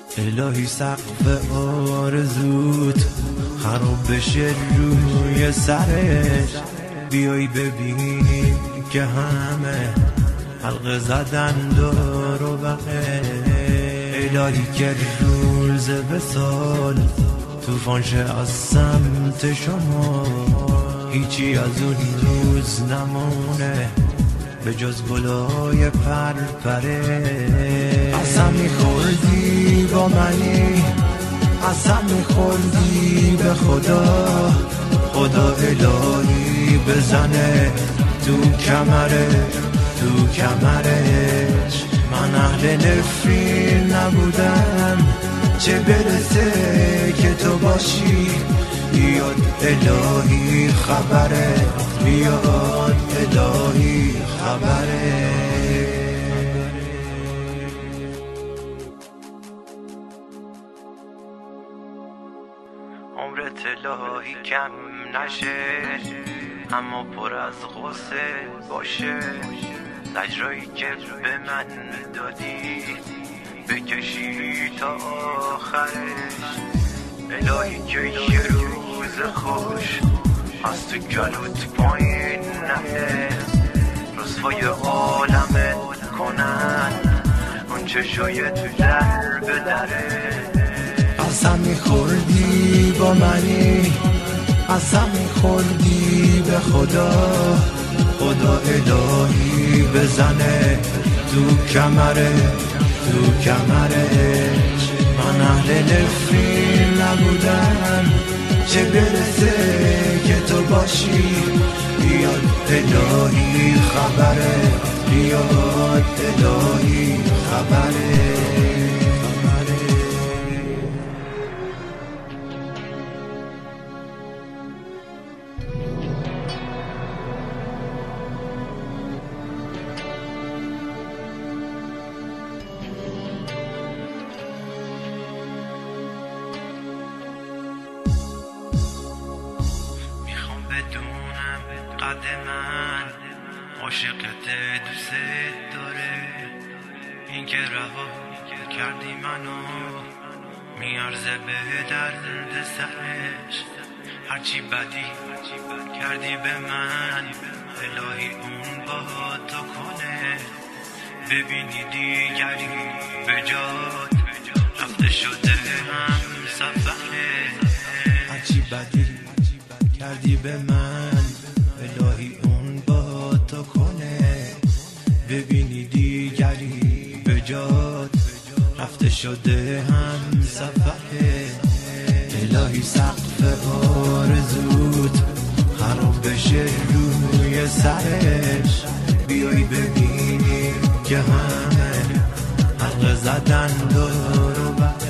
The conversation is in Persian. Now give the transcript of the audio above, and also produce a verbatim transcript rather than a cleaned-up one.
الهی سقف آرزوت خراب بشه روی سرش، بیای ببینی که همه حلقه زدن دور و بقه. الهی که روز وصال طوفان شه از سمت شما، هیچی از اون روز نمونه به جز گلای پرپره. قسم میخوردی با منی، قسم میخوردی به خدا، خدا الهی بزنه تو کمره تو کمرش. من اهل نفرین نبودم، چه برسه که تو باشی. بیاد الهی خبره، بیاد الهی خبره. عمرت الهی کم نشه، اما پر از غصه باشه. زجرایی که به من دادی بکشی تا آخرش. الهی که یه روز خوش از تو گلوت پایین نهه، رسوای عالمت کنن اون چشای تو در به دره. قسم میخوردی با منی، قسم میخوردی به خدا، خدا الهی بزنه تو کمره تو کمرش. من اهل نفرین نبودم، چه برسه که تو باشی. بیاد الهی خبره، بیاد الهی خبره. بدونم قد من عاشقت دوست داره، این که رها کردی منو میارزه به درد سرش. هرچی بدی کردی به من الهی اون با تو کنه. ببینی دیگری به جات رفته شده هم سفره. هرچی بدی کردی به من الهی اون با تو کنه. ببینی دیگری به جات رفته شده هم سفره. الهی سقف آرزوت خراب بشه روی سرش، بیای ببینی که همه حلقه زدن دور و بر.